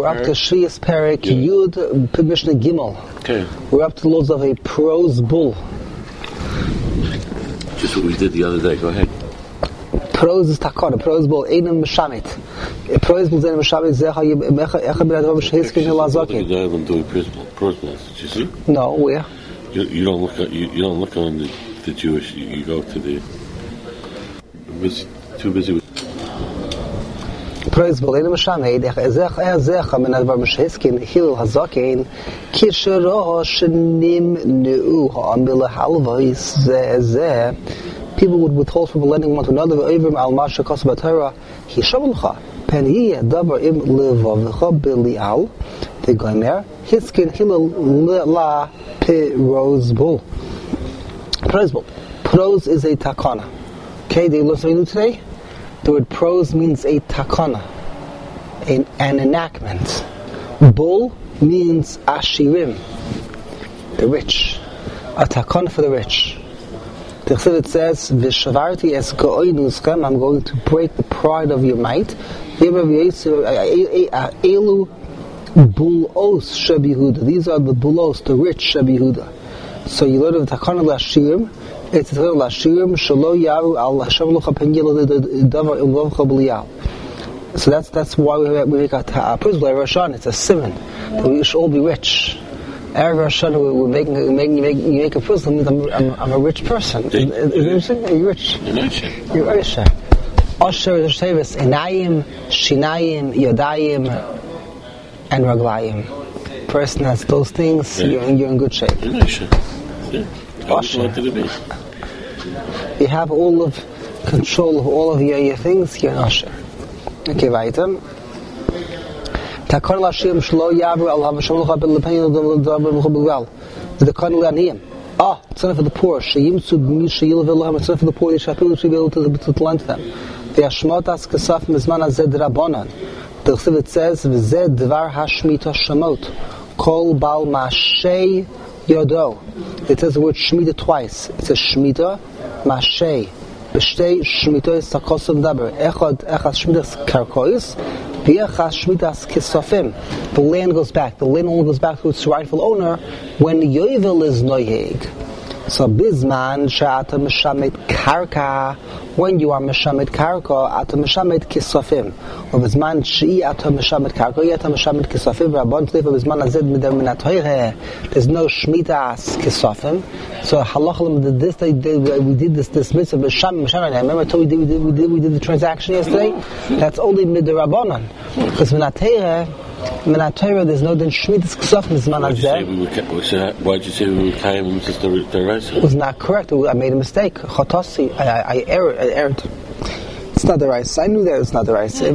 We're up to Shvius Perek Yud Mishnah Gimel. Okay. We're up to the laws of a prose bull. Just what we did the other day. Go ahead. Prose is takana. Prose bull. Einam Meshamit. Prose bull is Einam Meshamit. Zecha Echa Ben Advam Shehizkin Hilazakin. The guy I'm doing prose bulls. Did you see? No, where? You don't look. You don't look on the Jewish. You go to the. Too busy with. Prose bull. Einam Meshamit. Zecha Ben Advam Shehizkin Hilazakin. Kishro Shenim Neu Ha'amil Halvais Zeh. People would withhold from lending one to another. Over al Masha Kosba Torah. Hishavelcha. Penhi Davar Im Levavcha Bilial. The Gomer. Hiskin Hillel La Prose bull. Prose bull. Prose is a takana. Okay, do you listen to me today? The word prose means a takana, an enactment. Bull means ashirim, the rich. A takana for the rich. The Chassidut says, "V'shavarti es go'oinuschem." I'm going to break the pride of your might. Elu bulos shebihuda. These are the bulos, the rich shebihuda. So you learn of the takana l'ashirim. It's the takana l'ashirim shelo yaru al hashavlucha penyil davar ilvavcha b'liyal. So that's why we make a principle of Rosh Hashanah. It's a simon that we should all be rich. Erev Rosh Hashanah, we're making you make a principle. I'm a rich person. Is it interesting? Are you rich? You're rich. Osher is Shavis Enayim, Shinayim, Yodayim, and Raglayim. Person has those things. You're in good shape. Osher. You have all of control of all of your things. You're an Osher. Okay, weiter. Takon lashim shlo yavu al havshamulcha bil lepein davar b'chubel. The takon laniyim. It's not for the poor. Sheyimsu b'mishayil v'loham. It's not for the poor. Yishapil should be able to lend them. The Hashmotas Kesaf Mizman Azed Rabbanan. The Chassidut says, "V'zed dvar hashmita shamot kol bal mashei yodo." It says the word shmita twice. It says shmita mashei. B'shtei shmitos takosav daber. Echad shmitas karkois. V'echad shmitas kesafim. The land goes back. The land only goes back to its rightful owner when yovel is noyeg. So bizman she'ata meshamet karka. When you are meshamet karka, ata meshamet kisafim. Or bizman she'i ata meshamet karka, yata meshamet kisafim. Rabban tlif bizman azed midem minatoyre. There's no shmitas kisafim. So halachim this we did this mitzvah meshamet. Remember I told you we did the transaction yesterday. That's only midrabanan. Because minatoyre. There's no then shmitas kisafim bizman azed. Why'd you say we were time the rest? It was not correct. I made a mistake. Chotasi. I erred. It's not the rice. I knew that it's not the rice. It's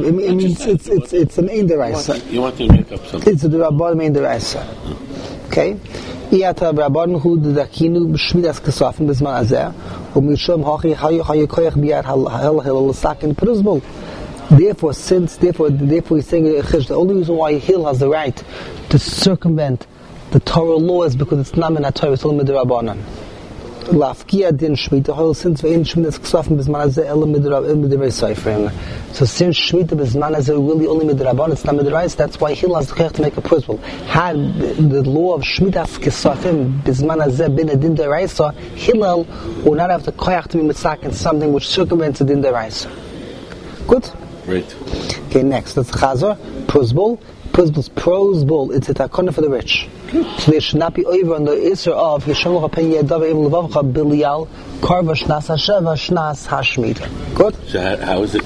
an in the rice. You want to make up something? It's the Rabban in the rice. Okay. Iyata Rabban hu dakinu b'shmidas kesafim b'zman azeh u'mishom hachi hayu koyach biyad hal sakin pruzbul. Therefore, he's saying the only reason why Hil has the right to circumvent the Torah law is because it's not in a Torah, it's only midrabanan. Lafkia din shmita hol since ve'in shmitas ksafim b'zman hazeh ela midrabay seifrim. So since shmita b'zman hazeh really only midrabanan, it's not midrabay. That's why Hil has the koyach to make a principle. Had the law of shmitas ksafim b'zman hazeh been a din deraisa, Hillel would not have the koyach to be mitzaken something which circumvents a din deraisa. Good. Great. Okay, next that's Chazar prosbul. Prose bull, it's a takana for the rich. So they should not be over on the Isser of Yeshamucha Pen Yedav Im Levavcha Bilial Karva Shnas Hasheva Shnas Hashmita. Good? So how does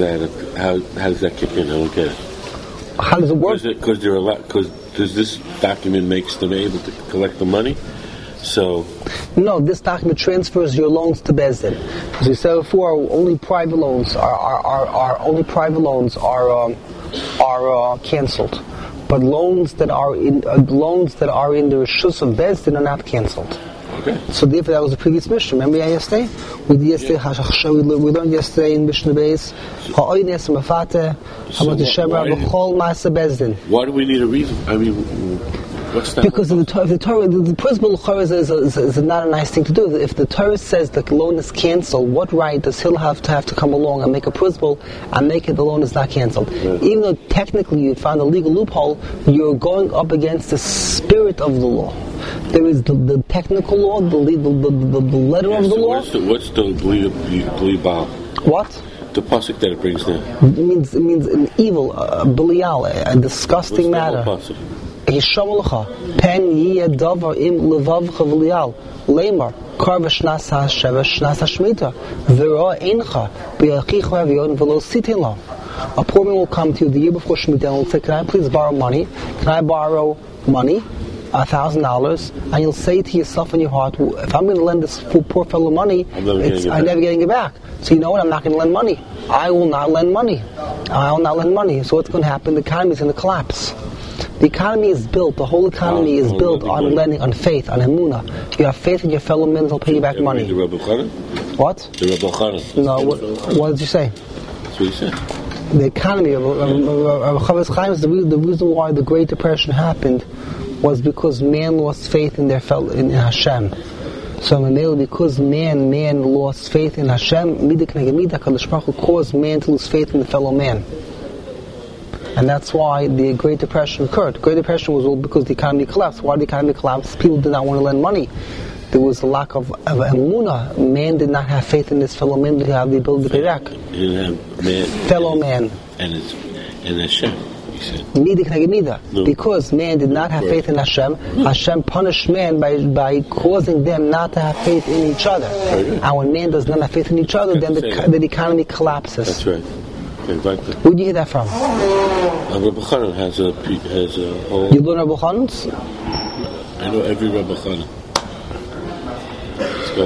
that kick in? I don't get it. How does it work? Because does this document makes them able to collect the money? So no, this document transfers your loans to Bezdin. As we said before, only private loans are cancelled, but loans that are in the Rishus of Bezdin are not cancelled. Okay. So therefore, that was the previous Mishnah. Remember yesterday? We learned yesterday in Mishnah Beis. Why do we need a reason? I mean, What's that? Because in the Torah, the principle is not a nice thing to do. If the Torah says that the loan is canceled, what right does he have to come along and make a principle and make it the loan is not canceled? Right. Even though technically you found a legal loophole, you're going up against the spirit of the law. There is the technical law, the letter of the law. What's the Blibal? What? The pasuk that it brings down. It means an evil, Belial, a disgusting matter. Hishamulcha pen davar im levavcha v'lial lemar karva shnas hasheva shnas hashmita v'ra eincha b'yachicha v'yon v'lo sitin lo. A poor man will come to you the year before Shemitah and will say, "Can I please borrow money? Can I borrow money? $1,000?" And you'll say to yourself in your heart, well, if I'm going to lend this poor fellow money, I'm never getting it back. So you know what? I'm not going to lend money. I will not lend money. I will not lend money. So what's going to happen? The economy is going to collapse. The economy is built, the whole economy is built on lending, on faith, on emunah. You have faith in your fellow men, they'll pay you back money. The Rebbe Chana? What? The Rebbe Chana. No, what did you say? That's what he said. The economy of Chavetz Chaim, the reason why the Great Depression happened was because man lost faith in in Hashem. So because man lost faith in Hashem, Kadosh Baruch Hu caused man to lose faith in the fellow man. And that's why the Great Depression occurred. The Great Depression was all because the economy collapsed. Why did the economy collapse? People did not want to lend money. There was a lack of emunah. Man did not have faith in his fellow man to have the ability to pay back. He didn't have man. Fellow man. And Hashem, he said. No. Because man did not have faith in Hashem, Hashem punished man by causing them not to have faith in each other. And when man does not have faith in each other, then the economy collapses. That's right. Where did you hear that from? Rebbe Chanan has a whole... You learn Rebbe Chanan's? I know every Rebbe Chanan. Let's go.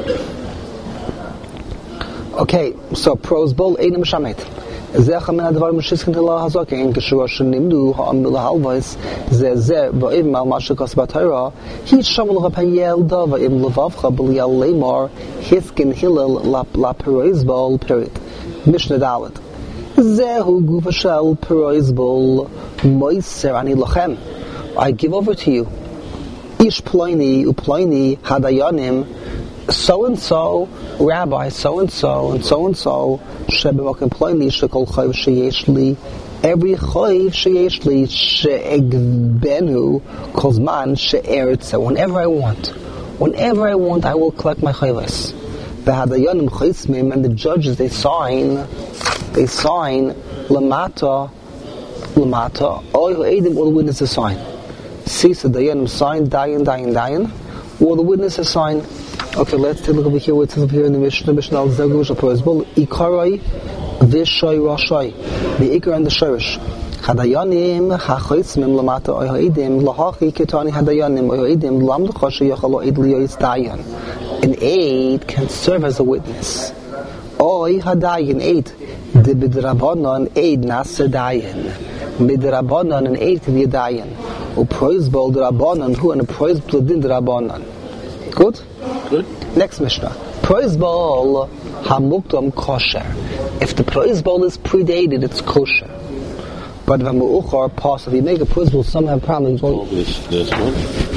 Okay, so pros bol einem shamet. Zeh min advar mushkin la hazok in kshrosh nimdu ha'am lahalvais ze va'im mal mashkas batayra he shamul gapayel da va'im levavcha b'lial lemar hiskin hillel la pros bol period. Mishnah Dalet. Zehu gufa shel pros bol moiser ani lochem. I give over to you. Ish ploini uploini hadayanim. So and so, Rabbi, so and so, and so and so, Shebevok employni shekol chayv sheyeshli, every chayv sheyeshli sheegbenu kozman sheeretze. Whenever I want, I will collect my chayvos. The hadayanim chaysmim, and the judges they sign lamata. All the witnesses sign. See, so dayanim sign, dayan. All the witnesses sign. Okay, let's take a look over here. What it says over here in the Mishnah al Zegush al-Prosbol, Ikarai v'shoy rashai, the Ikar and the Shorish. Hadayanim ha'choitzmim lamata oihoidim lahachi ketani hadayanim oihoidim lam l'choshe yachalo eid liyois dayan. An aid can serve as a witness. Oi hadayan aid. The bidrabanan aid nasa dayan. Bidrabanan an aid to be a dayan. O Prosbol drabanan who and a Prosbol din drabanan. Good? Next Mishnah. Prosbol hamukdam kosher. If the prosbol is predated, it's kosher. But if mu'uchar pass, if you make a prosbol, some have problems. There's one.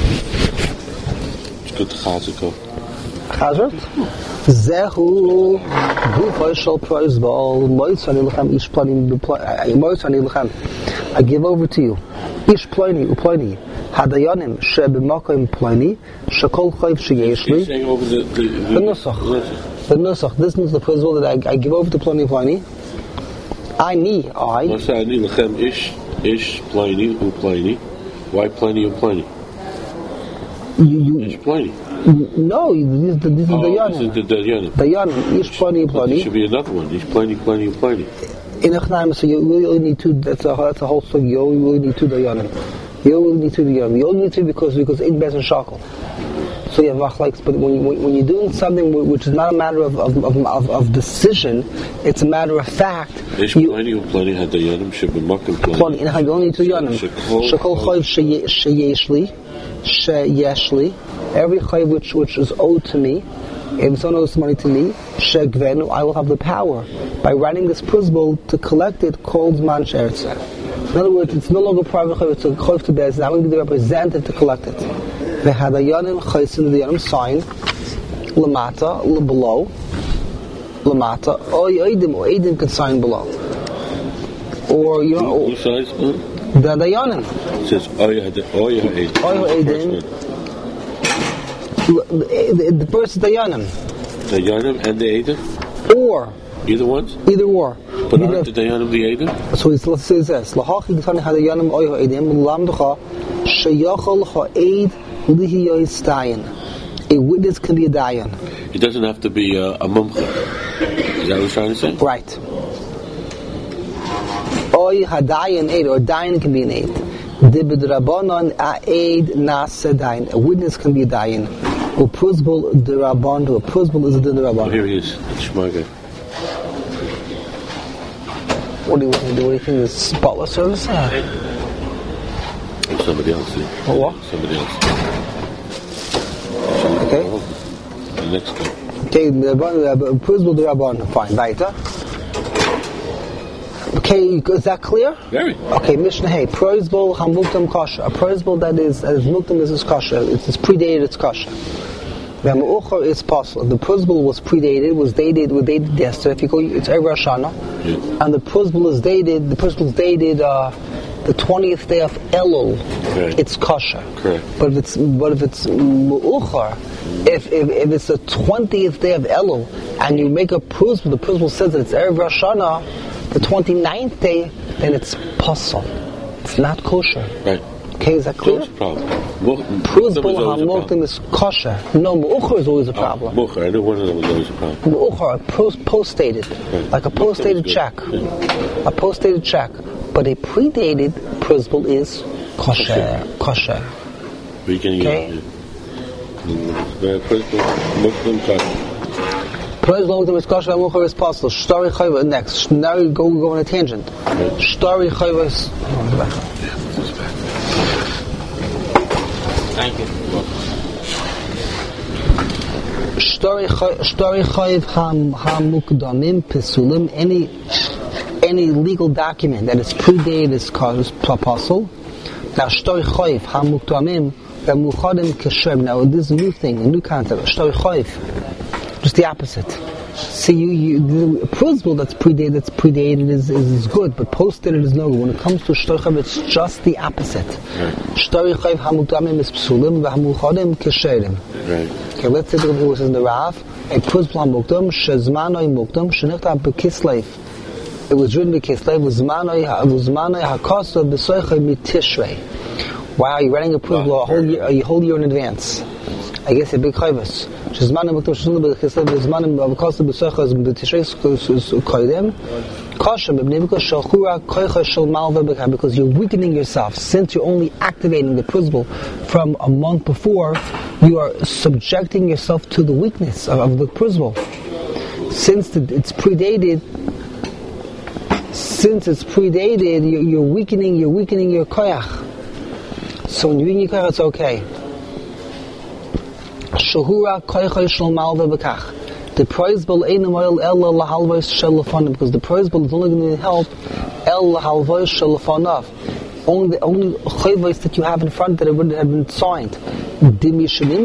It's good to Chazikov. Chazert? Zehu gufa shel prosbol moitzani lechem ish plani. I give over to you. Ish plani uplani. Hadayanim shebemakayim plani shekol chayv sheyeshli. He's saying over the nusach. The nusach. This is the principle that I give over to plani. I. What's that? Ani lechem ish plani uplani. Why plani uplani? Ish plani. No, this is the dayanim. This is the dayanim. Dayanim ish plani uplani. There should be another one. Ish plani uplani. In Echnaim, so you really only need two. That's a whole thing. You only really need two dayanim. You only need two because in bez and shakel. So you have machlekes, but when you're doing something which is not a matter of decision, it's a matter of fact. You only need two yanim. Shekol chayv sheyeshli. Every chayv which is owed to me, if someone owes money to me, shegvenu, I will have the power by writing this principle to collect it called man sheretze. In other words, it's no longer private chayv, it's a chayv to Bezdin. I'm going to be the representative to collect it. The Hadayanim chaysin, the Yanim sign, lamata, below, lamata, oy Eidim can sign below. Or, you know, who signs? the Dayanim. It says oy Eidim. The first is Dayanim. The Dayanim and the Eidim? Or. Either ones? Either or. But aren't the Dayanim the Eidim? So let's say this. Lahachi Gitani Hadayanim oy Eidim, lamducha, sheyachal ha'eid lihiyois dayan. A witness can be a dayan. It doesn't have to be a mumcha. Is that what you're trying to say? Right. Oy hadayan aid, or dayan can be an aid. Dibid rabbanon aid nasa dayan. A witness can be a dayan. Or pruzbul de rabban, or pruzbul is a de rabban. Oh, here he is. It's Shmaga. What do you want to do? What do you think is spotless service? Somebody else. What? Somebody else. Okay. The next guy. Okay, pruzbul de rabban. Fine. Weiter. Okay, is that clear? Very. Okay, Mishnah Hey, prozbul hamuktam kosher. A prozbul that is muktam is kosher. It's predated, it's kosher. The Me'uchar is possible. The prozbul was predated, was dated yesterday. If you go, it's Erev Rosh Hashanah, and the prozbul is dated. The prozbul is dated the 20th day of Elul. Right. It's kosher. Correct. But if it's Me'uchar, if it's the 20th day of Elul, and you make a prozbul, the prozbul says that it's Erev Rosh Hashanah, the 29th day, then it's pasul. It's not kosher. Right. Okay, is that clear? What's the problem? Pruzbul hamuktam is kosher. No, mu'uchar is always a problem. Mu'uchar, I knew one of them was always a problem. Mu'uchar, post-dated. Right. Like a post-dated check. Yeah. A post-dated check. But a predated pruzbul is kosher. Kosher. Okay? Muslim kosher. Pruzbul is kosher, mu'uchar is pasul. Shtari chayva, next. Now we go on a tangent. Shtari chayva is... Thank you. Shtori chayiv hamukdamim pesulim. Any legal document that is predated is apostle. Now shtori chayiv hamukdamim vemuchadim kasher. Now this is a new thing, a new concept. Shtori chayiv, just the opposite. See, the pruzbul that's predated is good, but post-dated is no good. When it comes to shtori chayiv, it's just the opposite. Shtori chayiv hamukdamim is pesulim vemuchadim kasherim. Right. Okay, let's take a look at what says in the Rav. A pruzbul hamukdam shezmanoi mukdam shenichtav bekislev. It was written bekislev v'zmanoi hakosa b'soichay mitishrei. Wow, you're writing a pruzbul a whole year in advance. I guess a big chayvus. Shezmanoi mukdam shezmanoi bekislev v'zmanoi hakosa b'soichay mitishrei koydem. Because you're weakening yourself. Since you're only activating the pruzbul from a month before, you are subjecting yourself to the weakness of the pruzbul. Since it's predated, you're weakening your koyach. So when you weaken your koyach, it's okay. Shahura koyach shel malva b'kach. The prozbul ain't oil ella lahalvos shelafonav, because the prozbul is only going to help el lahalvos shelafonav. Only chayvos that you have in front that have been signed. When you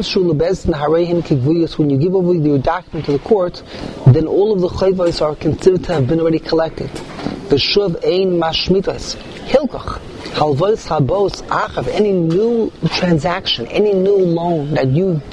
give over your document to the court, then all of the chayvos are considered to have been already collected. V'shuv ein mashmitas hilkach halvos habos achav. Any new transaction, any new loan that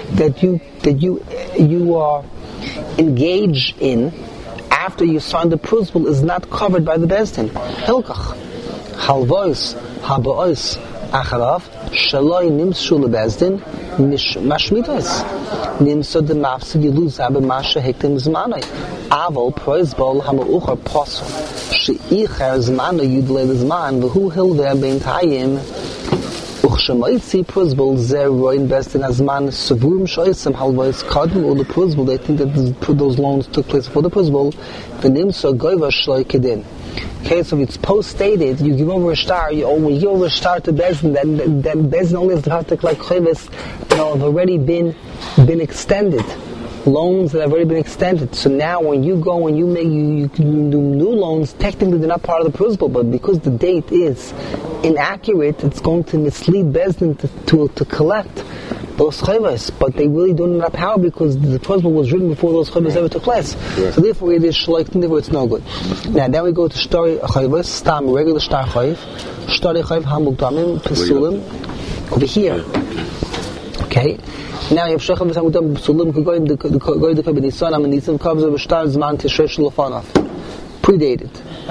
you are engage in after you sign the pruzbul is not covered by the Bezdin. Hilkach halvos habaos acharav shaloi nimshu lebezdin mashmitos nimsu de mafsid yiluza b'masha hektim zmanoi avol prozbul hamauchar posel sheicher zmanoi yudle zman v'hu hilveh bein tayim. Uchshemaitzi pruzbul zeroin Bezdin azman savurim shoysim halvos kadmu or the pruzbul. They think that those loans took place before the pruzbul. The nimsa goyva shloi kedin. Okay, so if it's post-dated, you give over a star, when you give over a star to Bezdin, then Bezdin only has to collect chayvus that have already been extended. loans that have already been extended. So now when you go and you can do new loans, technically they're not part of the principal, but because the date is inaccurate, it's going to mislead Bezdin to collect those chayvas, but they really don't have power because the principal was written before those chayvas ever took place. Right. So therefore it is shleik, therefore it's no good. Now then we go to shtar chayvas, stam regular shtar chayv, shtar chayv hamukdamim pesulim over here. Okay. Now you have shacham v'samukdam pesulim k'goyim the Nisan and Nisan covers of shtar zman tishrei shulafanav, predated.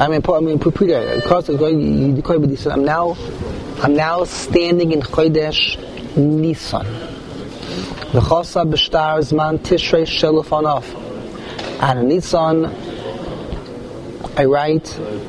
Predated. I'm now standing in Chodesh Nisan. The Chosa b'shtar zman tishrei shelufanav. And in Nisan, I write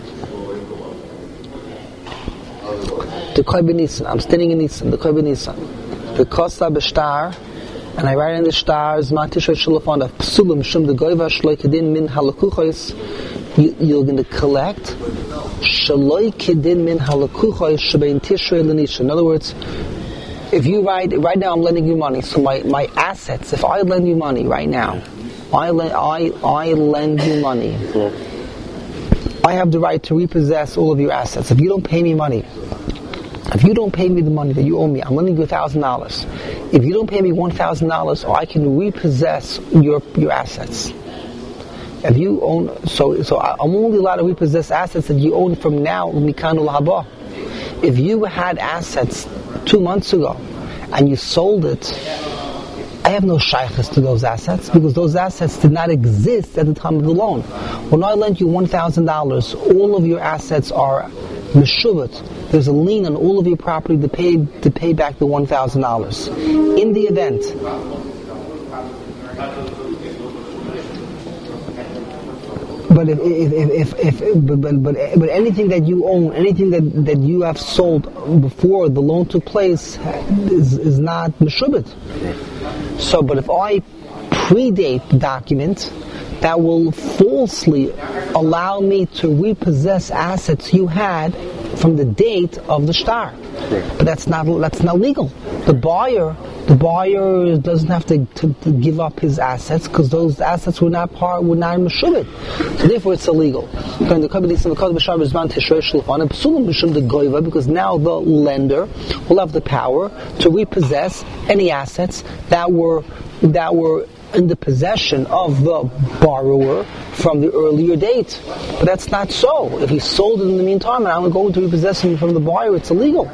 the Koy Nisan. I'm standing in Nisan. The Koy Nisan. The Chosa b'shtar, and I write in the shtar zman tishrei shelufanav. Psulim shum the goyva shloi kedin min halakuchos. You're going to collect shloi kedin min halakuchos shebein tishrei l'nisha. In other words, if you right now I'm lending you money, so my assets, if I lend you money right now, I lend you money, I have the right to repossess all of your assets. If you don't pay me money, if you don't pay me the money that you owe me, I'm lending you $1,000. If you don't pay me $1,000, I can repossess your assets. If you own, so I'm only allowed to repossess assets that you own from now, mikanu lahaba. If you had assets 2 months ago and you sold it, I have no shaykhs to those assets because those assets did not exist at the time of the loan. When I lent you $1,000, all of your assets are meshuvat. There's a lien on all of your property to pay back the $1,000. In the event But but anything that you own, anything that you have sold before the loan took place is not meshubit. So, but if I predate the document, that will falsely allow me to repossess assets you had from the date of the shtar. But that's not legal. The buyer doesn't have to give up his assets because those assets were not meshubit. So therefore it's illegal. Because now the lender will have the power to repossess any assets that were in the possession of the borrower from the earlier date. But that's not so. If he sold it in the meantime and I'm going to repossess him from the buyer, it's illegal.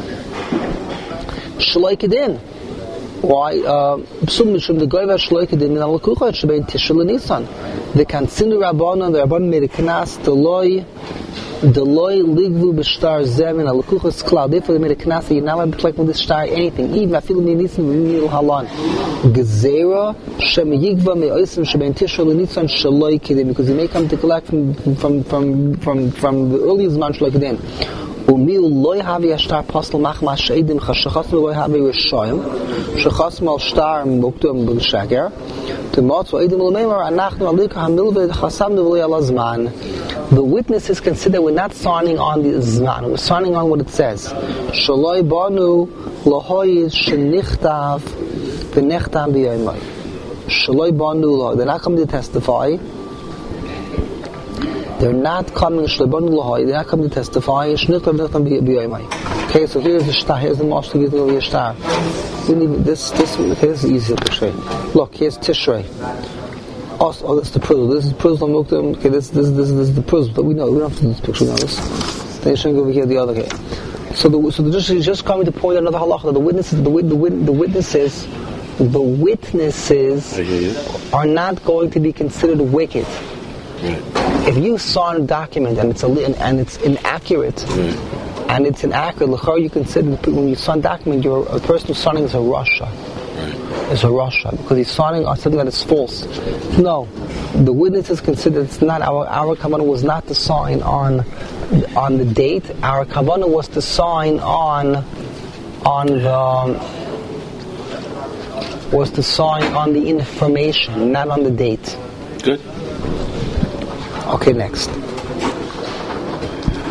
Shloikedin. Why? Psum mishum the goyva shloikedin min alakuchot shebein tishul nisan. The kansinu rabbanon, the rabbanon made a knas deloi ligvu b'shtar zem in alakuchos klal. Therefore they made a knas that you're not allowed to collect with this shtar anything. Even afilu nisan v'mil halan. Gezerah shem yigva me'osim shebein tishul nisan shloikedin, because you may come to collect from the earliest zman shloikedin. ומי לא יהווה השטר פוסל מחמא שעדים שחסם לא יהווה רשעים שחסם על שטר מוקדם בשקר תמוצו עדים ולמאמר אנחנו עליך המלווה חסמנו ולא על הזמן. The witnesses consider we're not signing on the zman, we're signing on what it says. שלא יבנו להויד שנכתב ונחתם ביומי. שלא יבנו לו, they're not coming to testify. They're not coming to testify. Okay, so here's the shtar. Here's the most to get the shtar. We need this is easier to show. Look, here's Tishrei. Oh, that's the proof. This is proof. Okay, this is the proof. But we don't have to do this picture. We know this. Then you should go over here the other way. So the judge is just coming to point another halacha that the witnesses are not going to be considered wicked. If you sign a document and it's inaccurate, you consider when you sign a document, a person who's signing is a rasha. Is a rasha because he's signing on something that is false. No, the witnesses consider it's not our kavanah was not to sign on the date. Our kavanah was to sign on the information, not on the date. Good. Okay, next.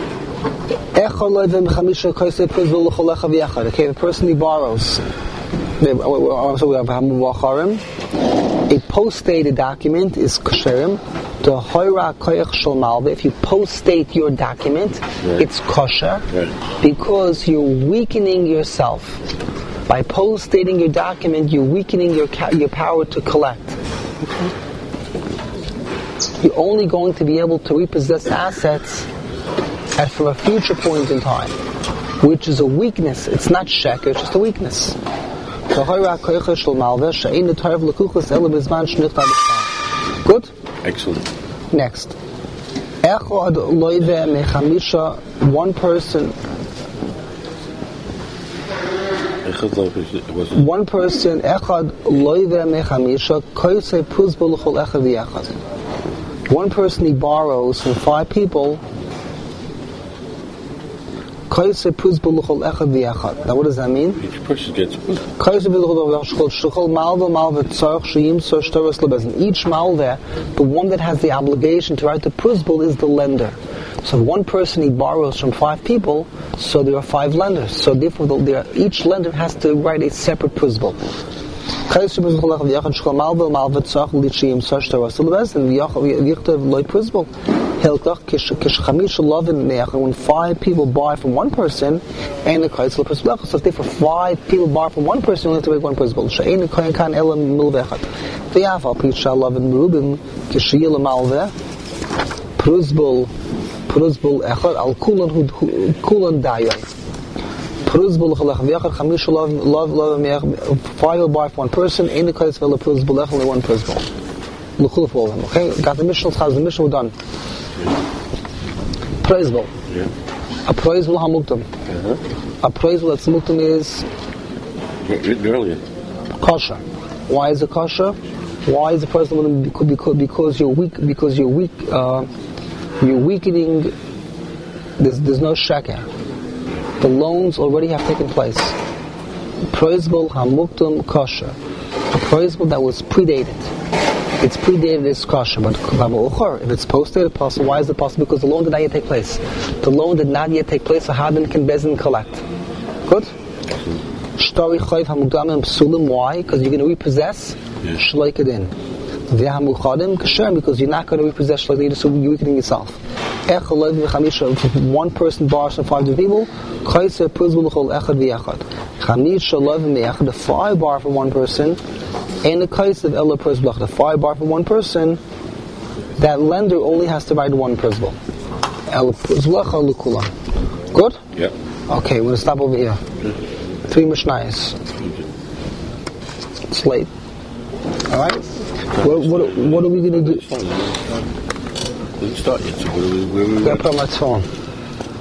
Okay, the person he borrows So we have Hamuvacharim. A post-dated document is kosherim. The hoira koyach shel malva. If you post-date your document, it's kosher because you're weakening yourself. By post-dating your document, you're weakening your power to collect. You're only going to be able to repossess assets for a future point in time, which is a weakness. It's not sheker, it's just a weakness. Good? Excellent. Next. One person he borrows from 5 people. Now what does that mean? Each person gets each malveh, the one that has the obligation to write the pruzbul is the lender. So one person he borrows from 5 people, so there are 5 lenders. So therefore each lender has to write a separate pruzbul. When 5 people borrow from one person, and the so if therefore 5 people borrow from one person, you only have to make one pruzbul. Pruzbul echad al kulan dayan. Pruzbul chalach v'yachad chamish love 5 will buy for one person. Ein kais v'la pruzbul echad only one pruzbul. L'chul for all of them. Okay, got the Mishnah. How's the Mishnah done? Pruzbul. A pruzbul hamuktam. A pruzbul that's muktam is written earlier. Kosher. Why is it kosher? Why is the person because you're weak? Because you're weak. You're weakening. There's no sheker. The loans already have taken place. Pruzbul hamuktam kosher. A pruzbul that was predated. It's predated is kosher, but if it's post-dated, possible. Why is it possible? Because the loan did not yet take place. The loan did not yet take place, so how then can Bezin collect? Good? Shtori chayv hamukdamim psulim. Why? Because you're going to repossess shleikadin. V'hamuchadim kasher, because you're not going to repossess shleikadin, so you're weakening yourself. If one person borrows from 5 people, the 5 borrow from one person, and the kaisev ella pruzbul. The 5 borrow from one person, that lender only has to write one pruzbul. El pruzbul l'kulam. Good? Yeah. Okay, we're going to stop over here. 3 mishnayos. It's late. Alright? What are we going to do? Let's start yet. So where we put on my phone.